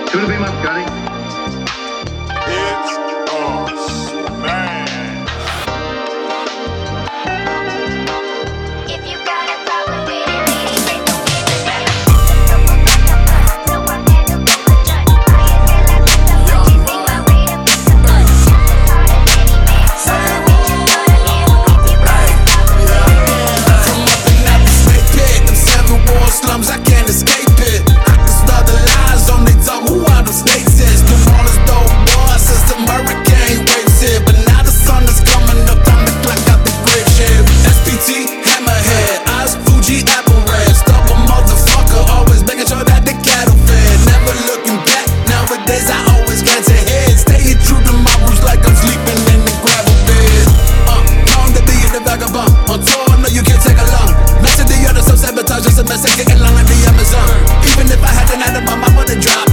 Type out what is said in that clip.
Soon to be my Scotty. It's us, man. If you got a problem with it, ladies, ain't no slums, I can't escape it. I can smell the lies on they tongue. Who are them snakes is? New Orleans dope boy since the hurricane waves hit. But now the sun is coming up, time to clock out the grave shit. SPT, hammerhead, eyes Fuji, apple red. Stubborn motherfucker, always making sure that the cattle fed. Never looking back, nowadays I always glance ahead. Staying true to my roots like I'm sleeping in the gravel bed. Known to be in the vagabond. On tour, no you can't take along. Messing the other self-sabotage, just a message getting long like the Amazon. Even if I had an item, my mom would've dropped.